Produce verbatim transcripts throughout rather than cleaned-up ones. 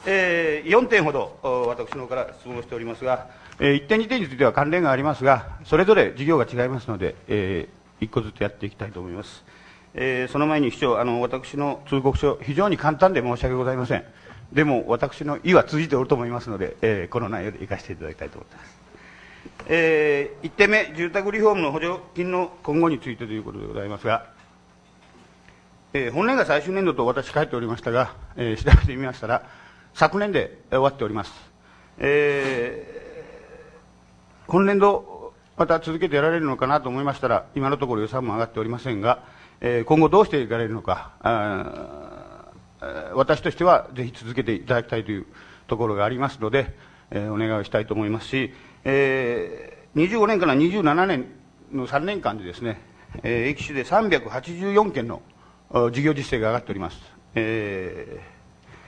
えー、よんてんほど私の方から質問しておりますが、えー、いってんにてんについては関連がありますが、それぞれ事業が違いますので、えー、いっこずつやっていきたいと思います。えー、その前に市長、あの私の通告書、非常に簡単で申し訳ございません。でも私の意は通じておると思いますので、えー、この内容で生かしていただきたいと思っています。えー、いってんめ、住宅リフォームの補助金の今後についてということでございますが、えー、本年が最終年度と私書いておりましたが、えー、調べてみましたら、昨年で終わっております。えー、今年度、また続けてやられるのかなと思いましたら、今のところ予算も上がっておりませんが、えー、今後どうしていかれるのか、あ私としてはぜひ続けていただきたいというところがありますので、えー、お願いをしたいと思いますし、えー、にじゅうごねんからにじゅうななねんのさんねんかんでですね、えー、駅市でさんびゃくはちじゅうよんけんの事業実績が上がっております。えー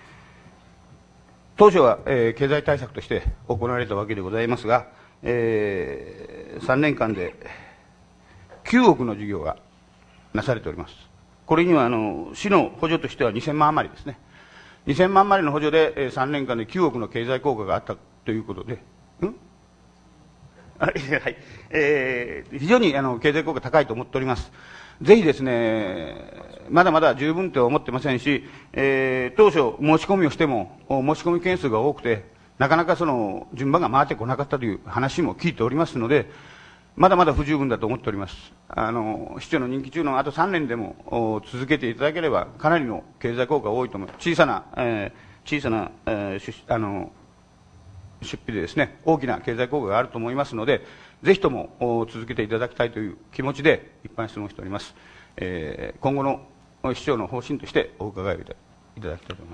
当初は、えー、経済対策として行われたわけでございますが、えー、さんねんかんできゅうおくの事業がなされております。これにはあの市の補助としてはにせんまん余りですね。にせんまん余りの補助で、えー、さんねんかんできゅうおくの経済効果があったということで、んはい、えー、非常にあの経済効果高いと思っております。ぜひですね、まだまだ十分とは思ってませんし、えー、当初申し込みをしても、申し込み件数が多くて、なかなかその順番が回ってこなかったという話も聞いておりますので、まだまだ不十分だと思っております。あの、市長の任期中のあとさんねんでも続けていただければ、かなりの経済効果が多いと思います。小さな、えー、小さな、えー、出あの出費でですね、大きな経済効果があると思いますので、ぜひとも続けていただきたいという気持ちで一般質問しております。えー、今後の市長の方針としてお伺いをいただきたいと思います。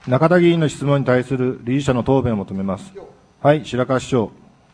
中田議員の質問に対する理事者の答弁を求めます。はい、白川市長。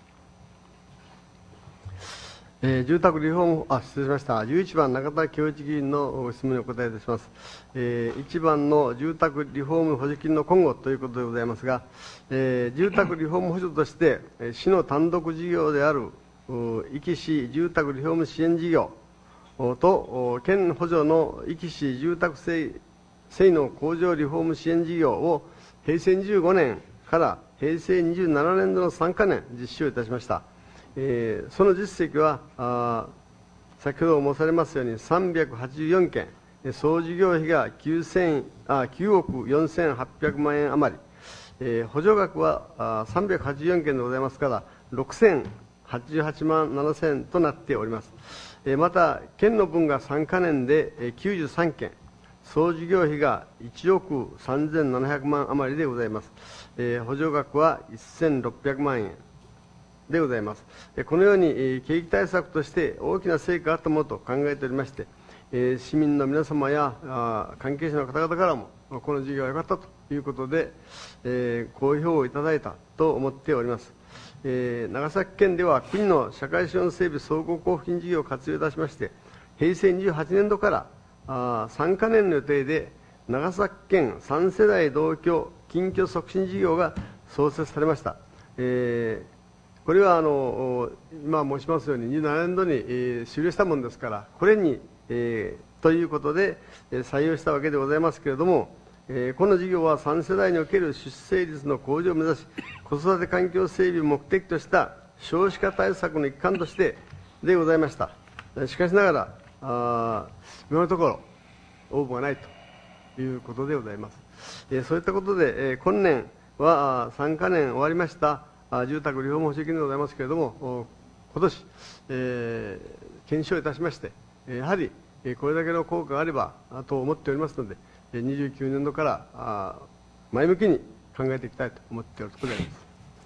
えー、住宅リフォーム、あ、失礼しました。じゅういちばん、中田清一議員の質問にお答えいたします。えー、いちばんの住宅リフォーム補助金の今後ということでございますが、えー、住宅リフォーム補助として、市の単独事業である、壱岐市住宅リフォーム支援事業と、県補助の壱岐市住宅性能向上リフォーム支援事業を、平成にじゅうごねんから平成にじゅうななねんどのさんかねん実施をいたしました。えー、その実績はあ先ほど申されますようにさんびゃくはちじゅうよんけん、総事業費がきゅうおくよんせんはっぴゃくまんえん余り、えー、補助額はあさんびゃくはちじゅうよんけんでございますからろくせんはちじゅうはちまんななせんとなっております。えー、また県の分がさんかねんで、えー、きゅうじゅうさんけん、総事業費がいちおくさんぜんななひゃくまん余りでございます。えー、補助額はせんろっぴゃくまんえんでございます。このように景気対策として大きな成果があったものと考えておりまして、市民の皆様や関係者の方々からもこの事業は良かったということで好評をいただいたと思っております。長崎県では国の社会資本整備総合交付金事業を活用いたしまして、平成にじゅうはちねんどからさんかねんの予定で長崎県さんせだい同居近居促進事業が創設されました。えーこれはあの今申しますようににじゅうななねんどに、えー、終了したものですから、これに、えー、ということで、えー、採用したわけでございますけれども、えー、この事業はさんせだいにおける出生率の向上を目指し、子育て環境整備を目的とした少子化対策の一環としてでございました。しかしながらあ今のところ応募がないということでございます。えー、そういったことで、えー、今年はさんかねん終わりました住宅リフォーム補助金でございますけれども、今年、えー、検証いたしまして、やはりこれだけの効果があればと思っておりますので、にじゅうきゅうねんどから前向きに考えていきたいと思っておるところであります。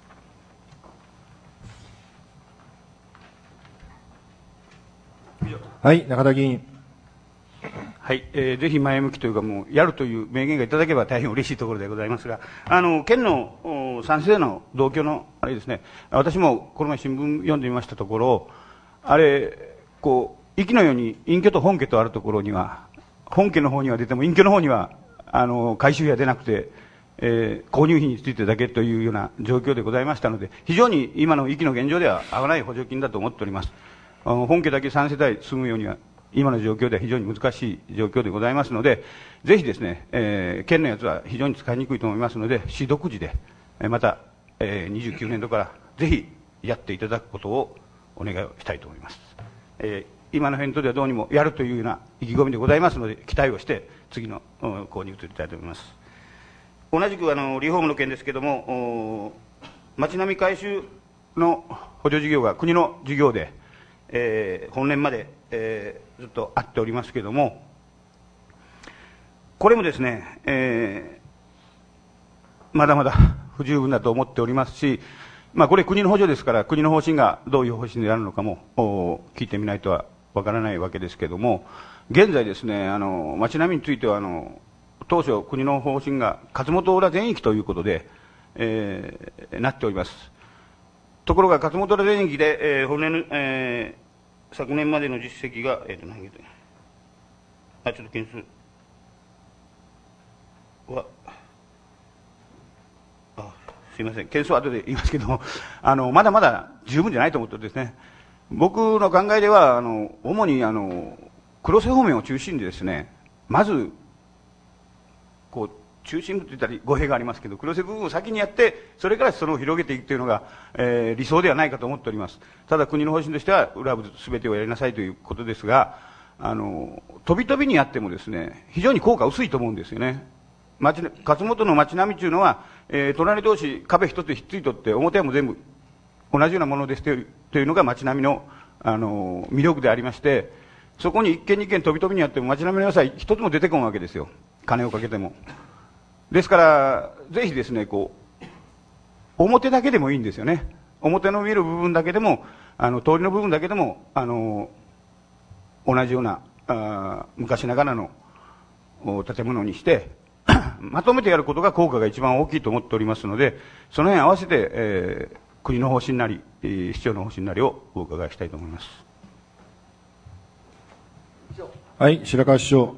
はい、中田議員。 はい、えー、ぜひ前向きというか、もうやるという明言がいただければ大変嬉しいところでございますが、あの県の賛成の同居のあれですね、私もこの前新聞読んでみましたところ、あれ、こう、息のように隠居と本家とあるところには、本家の方には出ても隠居の方にはあの改修費は出なくて、えー、購入費についてだけというような状況でございましたので、非常に今の息の現状では危ない補助金だと思っております。あの本家だけさんせだい住むようには今の状況では非常に難しい状況でございますので、ぜひですね、えー、県のやつは非常に使いにくいと思いますので、市独自で、えー、また、えー、にじゅうきゅうねんどからぜひやっていただくことをお願いをしたいと思います。えー今の返答ではどうにもやるというような意気込みでございますので、期待をして次の項に移りたいと思います。同じくあのリフォームの件ですけれども、町並み改修の補助事業が国の事業で、えー、本年まで、えー、ずっとあっておりますけれども、これもですね、えー、まだまだ不十分だと思っておりますし、まあ、これ国の補助ですから、国の方針がどういう方針であるのかも聞いてみないとはわからないわけですけれども、現在ですね、あの町並みについてはあの当初国の方針が勝本浦全域ということで、えー、なっております。ところが勝本浦全域で、えー本年のえー、昨年までの実績が、えー、と何件あちょっと件数はあすみません、件数は後で言いますけども、あのまだまだ十分じゃないと思ってですね、僕の考えではあの主にあの黒瀬方面を中心にですね、まずこう中心部といったら語弊がありますけど、黒瀬部分を先にやって、それからそれを広げていくというのが、えー、理想ではないかと思っております。ただ国の方針としては裏部すべてをやりなさいということですが、あの飛び飛びにやってもですね、非常に効果薄いと思うんですよね。町勝本の町並みというのは、えー、隣同士壁一つひっついとって表も全部同じようなものですというのが町並みの、あの魅力でありまして、そこに一軒二軒飛び飛びにやっても町並みの良さ一つも出てこんわけですよ、金をかけても。ですからぜひですね、こう表だけでもいいんですよね。表の見える部分だけでも、あの通りの部分だけでも、あの同じようなあ昔ながらの建物にしてまとめてやることが効果が一番大きいと思っておりますので、その辺合わせて、えー、国の方針なり、えー、市長の方針なりをお伺いしたいと思います。 はい、白川市長。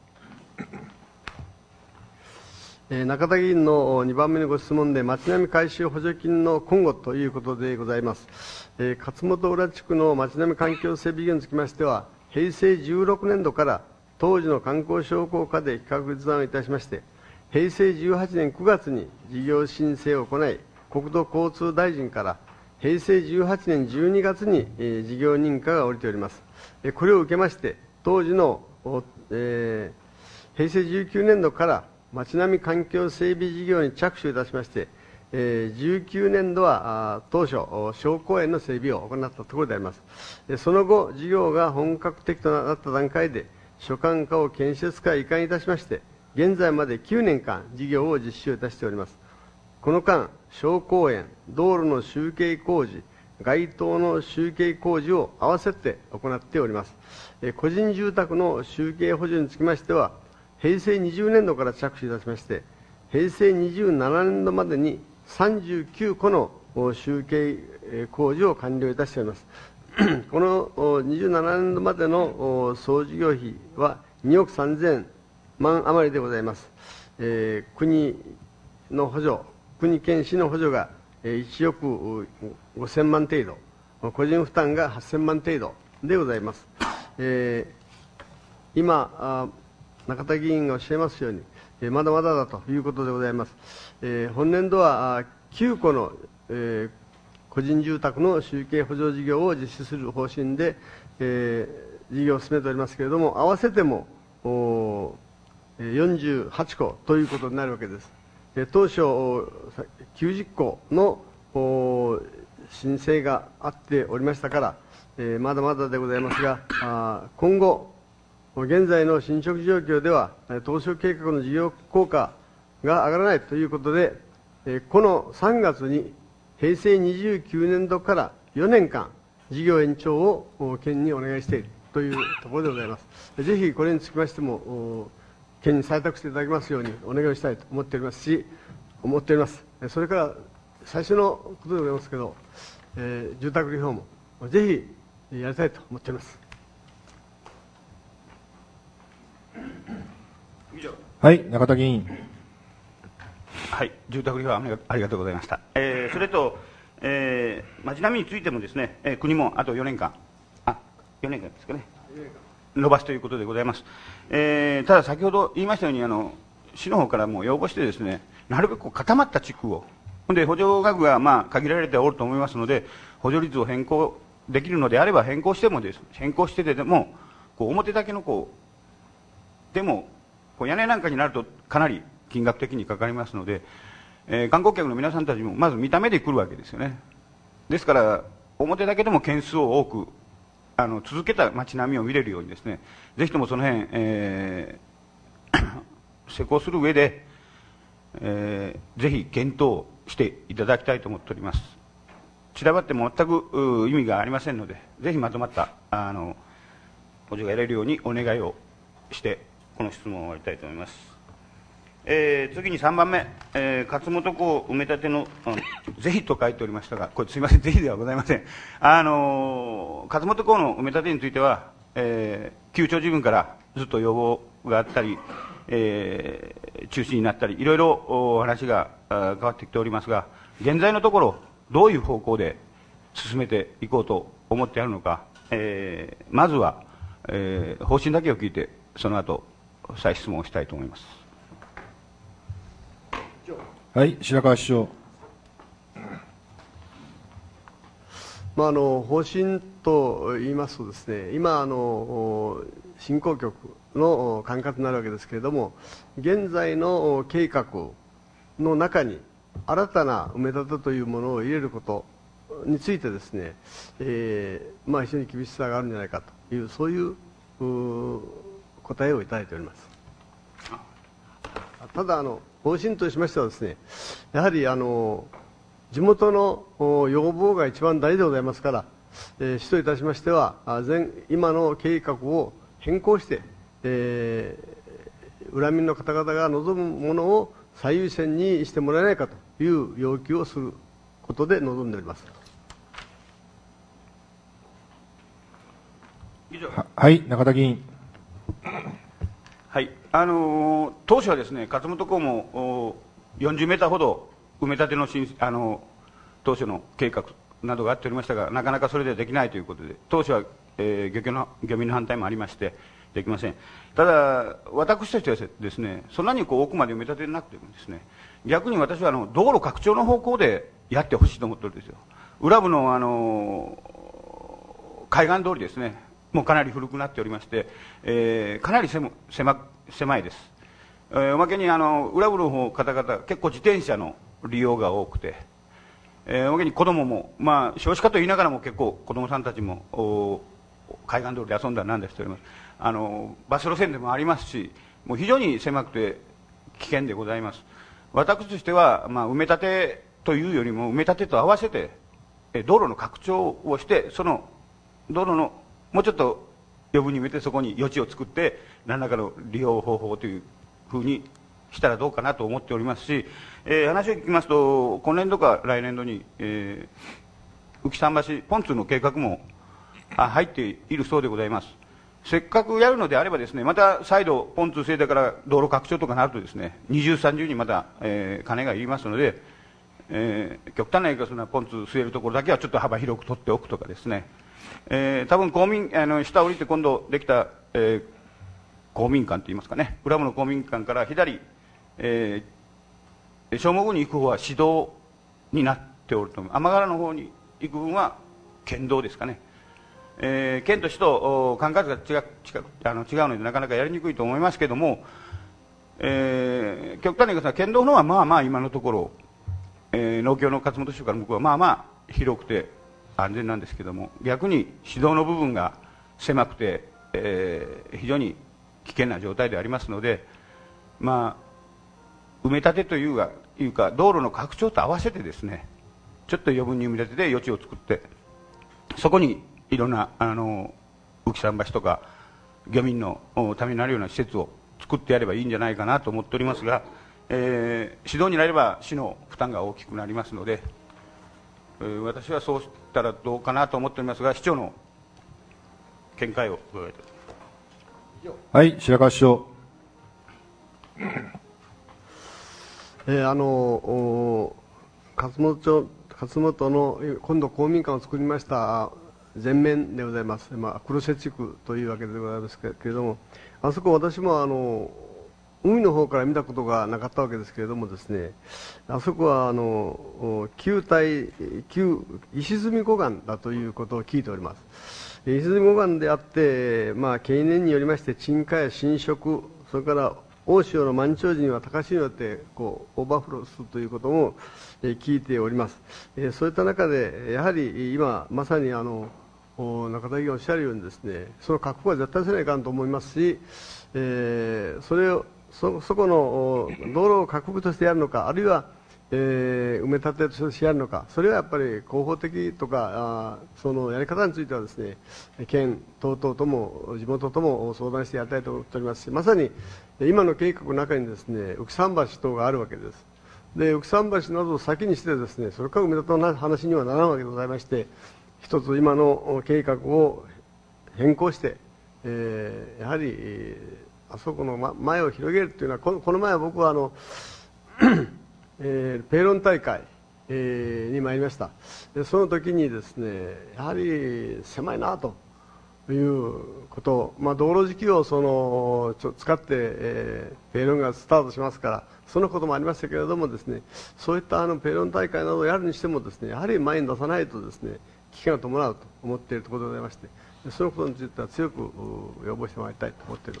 えー、中田議員のにばんめのご質問で、町並み改修補助金の今後ということでございます。えー、勝本浦地区の町並み環境整備事業につきましては、へいせいじゅうろくねんどから当時の観光商工課で企画立案をいたしまして、へいせいじゅうはちねんくがつに事業申請を行い、国土交通大臣からへいせいじゅうはちねんじゅうにがつに、えー、事業認可が下りております。えー、これを受けまして、当時の、えー、へいせいじゅうきゅうねんどから町並み環境整備事業に着手いたしまして、えー、じゅうきゅうねんどは当初、小公園の整備を行ったところであります。その後、事業が本格的となった段階で、所管課を建設課へ移管いたしまして、現在まできゅうねんかん事業を実施をいたしております。この間、小公園、道路の集計工事、街灯の集計工事を合わせて行っております。えー、個人住宅の集計補助につきましては、へいせいにじゅうねんどから着手いたしまして、へいせいにじゅうななねんどまでにさんじゅうきゅうこの集計工事を完了いたしております。このにじゅうななねんどまでの総事業費はにおくさんぜんまん余りでございます。えー、国の補助、国県市の補助がいちおくごせんまん程度、個人負担がはっせんまん程度でございます。えー、今、中田議員がおっしゃいますように、えー、まだまだだということでございます。えー、本年度はきゅうこの、えー、個人住宅の集計補助事業を実施する方針で、えー、事業を進めておりますけれども、合わせてもよんじゅうはっこということになるわけです。えー、当初、きゅうじゅっこの申請があっておりましたから、えー、まだまだでございますが、あ今後、現在の進捗状況では、当初計画の事業効果が上がらないということで、このさんがつにへいせいにじゅうきゅうねんどからよねんかん、事業延長を県にお願いしているというところでございます。ぜひこれにつきましても、県に採択していただきますようにお願いしたいと思っておりますし、思っております。それから最初のことでございますけど、えー、住宅リフォーム、ぜひやりたいと思っております。 はい、中田議員。 はい、住宅リフォームありがとうございました。えー、それと、えー、町並みについてもですね、えー、国もあとよねんかん、あ、よねんかんですかね、 伸ばすということでございます。えー、ただ先ほど言いましたように、あの市の方からも要望してですね、なるべく固まった地区を、で補助額がまあ限られておると思いますので、補助率を変更できるのであれば変更してもです、変更してでも、こう表だけのこうでもこう屋根なんかになるとかなり金額的にかかりますので、えー、観光客の皆さんたちもまず見た目で来るわけですよね。ですから表だけでも件数を多くあの続けた街並みを見れるようにですね、ぜひともその辺、えー、施工する上で、えー、ぜひ検討していただきたいと思っております。散らばっても全く意味がありませんので、ぜひまとまったあの補助が得られるようにお願いをしてこの質問を終わりたいと思います。えー、次にさんばんめ、えー、勝本港埋め立ての、うん、ぜひと書いておりましたが、これすみません、ぜひではございません。あのー、勝本港の埋め立てについては、えー、旧町自分からずっと要望があったり、えー、中止になったり、いろいろお話が変わってきておりますが、現在のところ、どういう方向で進めていこうと思ってあるのか、えー、まずは、えー、方針だけを聞いて、その後再質問をしたいと思います。 はい、白川市長。 まあ、あの方針といいますとですね、今あの振興局の管轄になるわけですけれども、現在の計画の中に新たな埋め立てというものを入れることについてですね、えーまあ、非常に厳しさがあるんじゃないかという、そういう答えをいただいております。ただあの方針としましてはですね、やはりあの地元の要望が一番大事でございますから、えー、市といたしましては前今の計画を変更して、えー、裏民の方々が望むものを最優先にしてもらえないかという要求をすることで望んでおります。 以上。は、はい、中田議員。 はい、あのー、当初はですね、勝本港もよんじゅうメーターほど埋め立てのあの当初の計画などがあっておりましたが、なかなかそれでできないということで、当初は、えー、漁協の漁民の反対もありまして、できません。ただ、私としてはですね、そんなにこう奥まで埋め立てなくてもですね、逆に私はあの道路拡張の方向でやってほしいと思ってるんですよ。裏部の、あのー、海岸通りですね、もうかなり古くなっておりまして、えー、かなり狭狭いです。えー、おまけにあの裏部の方方々、結構自転車の利用が多くて、えー、おまけに子供も、まあ、少子化と言いながらも結構子供さんたちも海岸通りで遊んだりなんだしております。あのバス路線でもありますし、もう非常に狭くて危険でございます。私としては、まあ、埋め立てというよりも埋め立てと合わせて、えー、道路の拡張をして、その道路のもうちょっと余分に埋めて、そこに余地を作って何らかの利用方法というふうにしたらどうかなと思っておりますし、えー、話を聞きますと今年度か来年度に、えー、浮桟橋ポンツの計画もあ入っているそうでございます。せっかくやるのであればですね、また再度ポンツ整備から道路拡張とかなるとですね、二重三重にまた、えー、金がいりますので、えー、極端な言い方するのはポンツ据えるところだけはちょっと幅広く取っておくとかですね、えー、多分公民あの下降りて今度できた、えー、公民館といいますかね、裏部の公民館から左、えー、正門に行く方は市道になっておると思う。天柄の方に行く分は県道ですかね。えー、県と市と管轄が違う、違う、あの違うのでなかなかやりにくいと思いますけども、えー、極端に言うと県道の方はまあまあ今のところ、えー、農協の勝本市から向こうはまあまあ広くて安全なんですけども、逆に市道の部分が狭くて、えー、非常に危険な状態でありますので、まあ、埋め立てというか、いうか道路の拡張と合わせてですね、ちょっと余分に埋め立てで余地を作って、そこにいろんなあの浮桟橋とか漁民のためになるような施設を作ってやればいいんじゃないかなと思っておりますが、えー、指導になれば市の負担が大きくなりますので、えー、私はそうしたらどうかなと思っておりますが、市長の見解を伺いたい。 はい、白川市長。 えー、あの勝本町勝本の今度公民館を作りました前面でございます、まあ、黒瀬地区というわけでございますけれども、あそこ私もあの海の方から見たことがなかったわけですけれどもですね、あそこはあの旧体旧石積護岸だということを聞いております。石積護岸であって、まあ、経年によりまして沈下や浸食、それから大潮の満潮時には高潮によってこうオーバーフローするということも、えー、聞いております。えー、そういった中でやはり今まさにあの中田議員おっしゃるようにですね、その確保は絶対せないかんと思いますし、えー、それをそ, そこの道路を確保としてやるのか、あるいは、えー、埋め立てとしてやるのか、それはやっぱり広報的とかあそのやり方についてはですね、県等々とも地元とも相談してやりたいと思っておりますし、まさに今の計画の中にですね、浮桟橋等があるわけです。で浮桟橋などを先にしてですね、それから埋め立ての話にはならんわけでございまして、一つ今の計画を変更して、えー、やはり、えーあそこの前を広げるというのは、このこの前は僕はあの、えー、ペーロン大会、えー、に参りました。でその時にですね、やはり狭いなということ、まあ、道路時期をそのちょ使って、えー、ペーロンがスタートしますから、そのこともありましたけれどもですね、そういったあのペーロン大会などをやるにしてもですね、やはり前に出さないとですね、危険が伴うと思っているところでございまして、そのことについては強く要望してまいりたいと思っています。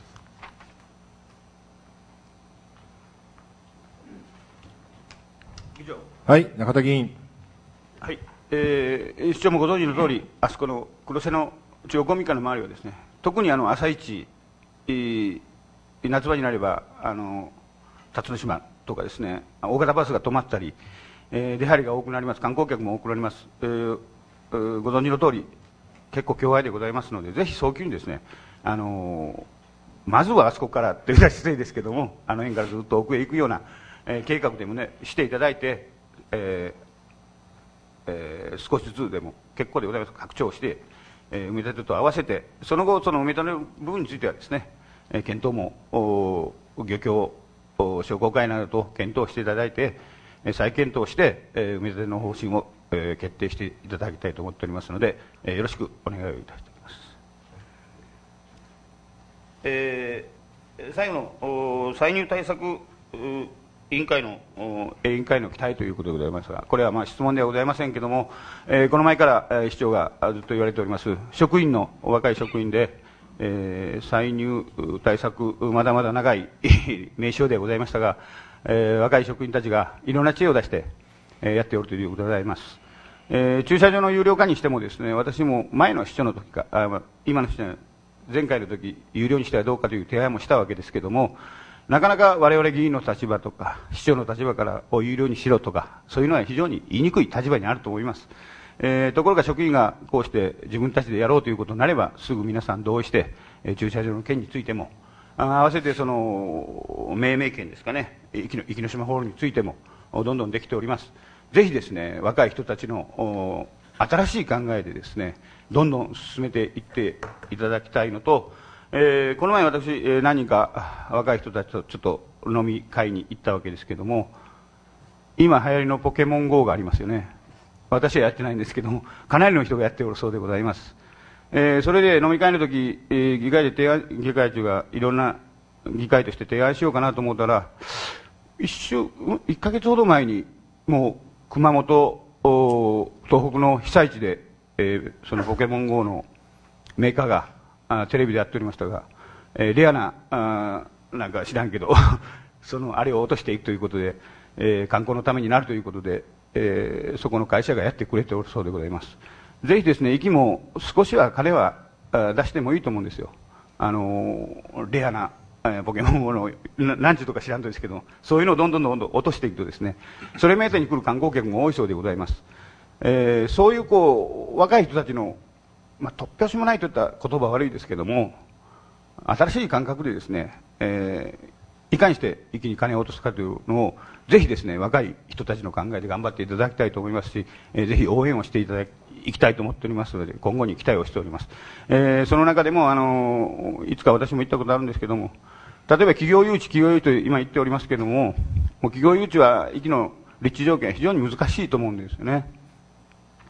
はい、中田議員。 はい、えー、市長もご存知の通り、あそこの黒瀬の中央公民館の周りはですね、特にあの朝一、えー、夏場になればあの辰野島とかですね、大型バスが止まったり、えー、出入りが多くなります、観光客も多くなります、えー、ご存知の通り結構狭隘でございますので、ぜひ早急にですね、あのー、まずはあそこからというのは失礼ですけども、あの辺からずっと奥へ行くような、えー、計画でもねしていただいて、えーえー、少しずつでも結構でございます、拡張して、えー、埋め立てと合わせて、その後その埋め立ての部分についてはですね、えー、検討も漁協商工会などと検討していただいて、えー、再検討して、えー、埋め立ての方針を、えー、決定していただきたいと思っておりますので、えー、よろしくお願いをいたしております。えー、最後の歳入対策委員会の委員会の期待ということでございますが、これはまあ質問ではございませんけれども、えー、この前から、えー、市長がずっと言われております職員の若い職員で、えー、歳入対策まだまだ長い名称でございましたが、えー、若い職員たちがいろんな知恵を出して、えー、やっておるということでございます。えー、駐車場の有料化にしてもですね、私も前の市長の時かあ、まあ、今の市長前回の時有料にしてはどうかという提案もしたわけですけれども、なかなか我々議員の立場とか市長の立場からお有料にしろとか、そういうのは非常に言いにくい立場にあると思います。えー、ところが職員がこうして自分たちでやろうということになれば、すぐ皆さん同意して、えー、駐車場の件についても、あ合わせてその命名権ですかね、壱岐の島ホールについてもどんどんできております。ぜひですね、若い人たちの新しい考えでですね、どんどん進めていっていただきたいのと、えー、この前私、えー、何人か若い人たちとちょっと飲み会に行ったわけですけれども、今流行りのポケモン ゴー がありますよね。私はやってないんですけども、かなりの人がやっておるそうでございます。えー、それで飲み会の時、えー、議会で提案、議会中がいろんな議会として提案しようかなと思ったら、一週、一ヶ月ほど前にもう熊本、東北の被災地で、えー、そのポケモン ゴー のメーカーがあテレビでやっておりましたが、えー、レアなあなんか知らんけどそのあれを落としていくということで、えー、観光のためになるということで、えー、そこの会社がやってくれておるそうでございます。ぜひですね、壱岐も少しは金は出してもいいと思うんですよ。あのー、レアなポケモンの何時とか知らんとですけど、そういうのをどんどんどんどん落としていくとですね、それ目当てに来る観光客も多いそうでございます。えー、そういうこう若い人たちの、まあ、突拍子もないといった言葉は悪いですけども、新しい感覚でですね、えー、いかにして一気に金を落とすかというのをぜひですね、若い人たちの考えで頑張っていただきたいと思いますし、えー、ぜひ応援をしていただきたいと思っておりますので、今後に期待をしております。えー、その中でもあのいつか私も言ったことあるんですけども、例えば企業誘致企業誘致と今言っておりますけども、もう企業誘致は壱岐の立地条件は非常に難しいと思うんですよね。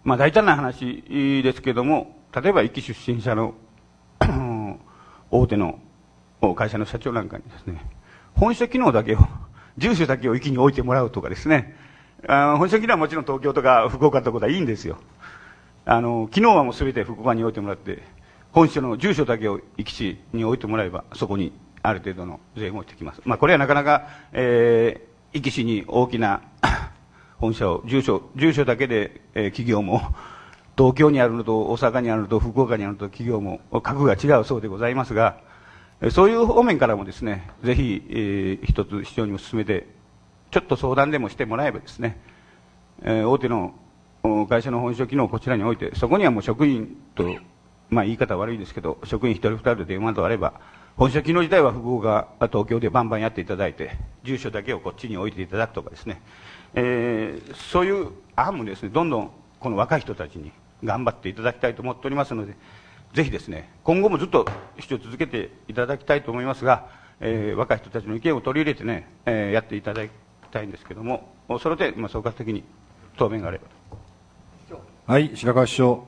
まあ大胆な話ですけども、例えば一期出身者の大手の会社の社長なんかにですね、本社機能だけを、住所だけを一気に置いてもらうとかですね、あ本社機能はもちろん東京とか福岡とかでいいんですよ。あの機能はもう全て福岡に置いてもらって、本社の住所だけを一基地に置いてもらえば、そこにある程度の税もしてきます。まあこれはなかなか、えー、一基地に大きな本社を、住所、住所だけで、えー、企業も、東京にあるのと大阪にあるのと福岡にあるのと企業も格が違うそうでございますが、そういう方面からもですね、ぜひ、えー、一つ市長にも進めて、ちょっと相談でもしてもらえばですね、えー、大手の会社の本社機能をこちらに置いて、そこにはもう職員と、まあ言い方悪いですけど、職員一人二人で電話とあれば、本社機能自体は福岡、東京でバンバンやっていただいて、住所だけをこっちに置いていただくとかですね、えー、そういう案もですね、どんどんこの若い人たちに頑張っていただきたいと思っておりますので、ぜひですね、今後もずっと市長続けていただきたいと思いますが、えー、若い人たちの意見を取り入れてね、えー、やっていただきたいんですけども、それで、まあ、総括的に答弁があれば。 はい、白川首相。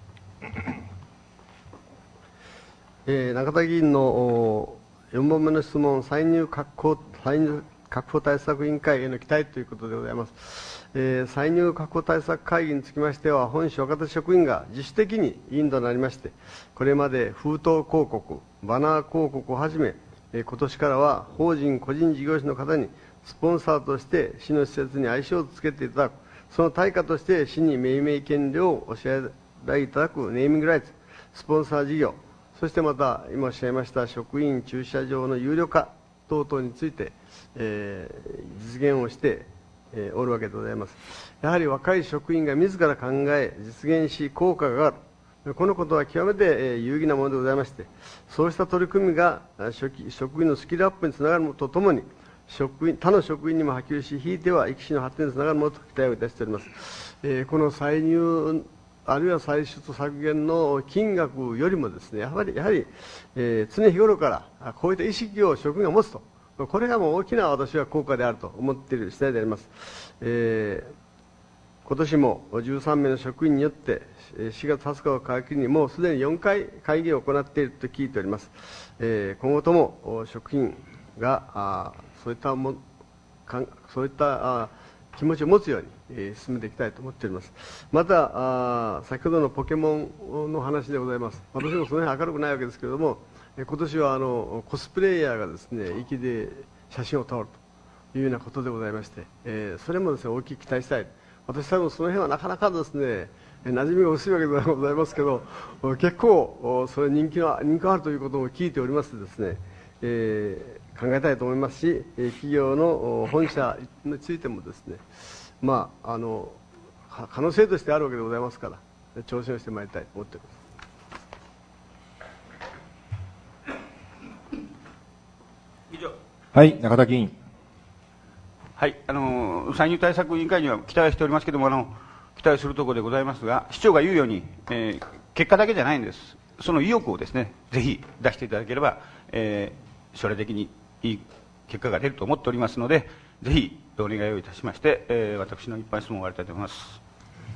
えー、中田議員のよんばんめの質問、歳入確保、歳入確保対策委員会への期待ということでございます。えー、歳入確保対策会議につきましては、本市若手職員が自主的に委員となりまして、これまで封筒広告、バナー広告をはじめ、えー、今年からは法人、個人事業主の方にスポンサーとして市の施設に愛称をつけていただく、その対価として市に命名権料をお支払いいただくネーミングライツ、スポンサー事業、そしてまた今おっしゃいました職員駐車場の有料化等々について、えー、実現をしてえー、おるわけでございます。やはり若い職員が自ら考え実現し効果がある、このことは極めて、えー、有意義なものでございまして、そうした取り組みが職員のスキルアップにつながるのとともに、職員他の職員にも波及し、ひいては一基地の発展につながるものと期待をいたしております。えー、この歳入あるいは歳出削減の金額よりもですね、やはりやはり、えー、常日頃からこういった意識を職員が持つと、これがもう大きな私は効果であると思っている次第であります。えー、今年もじゅうさんめいの職員によってしがつはつかを皮切りにもうすでによんかい会議を行っていると聞いております。えー、今後とも職員があそういったもかんそういったあ気持ちを持つように、えー、進めていきたいと思っております。またあ先ほどのポケモンの話でございます。私もその辺明るくないわけですけれども、今年はあのコスプレイヤーがですね息で写真を撮るというようなことでございまして、えー、それもですね大きく期待したい。私多分その辺はなかなかですね馴染みが薄いわけでございますけど、結構それ人気の人気があるということも聞いておりますですね、えー、考えたいと思いますし、企業の本社についてもですね、まああの可能性としてあるわけでございますから挑戦をしてまいりたいと思っております。 はい、中田議員。 はい、あの歳入対策委員会には期待しておりますけれども、あの期待するところでございますが、市長が言うように、えー、結果だけじゃないんです、その意欲をですねぜひ出していただければ、えー、将来的にいい結果が出ると思っておりますので、ぜひお願いをいたしまして、えー、私の一般質問を終わりたいと思います。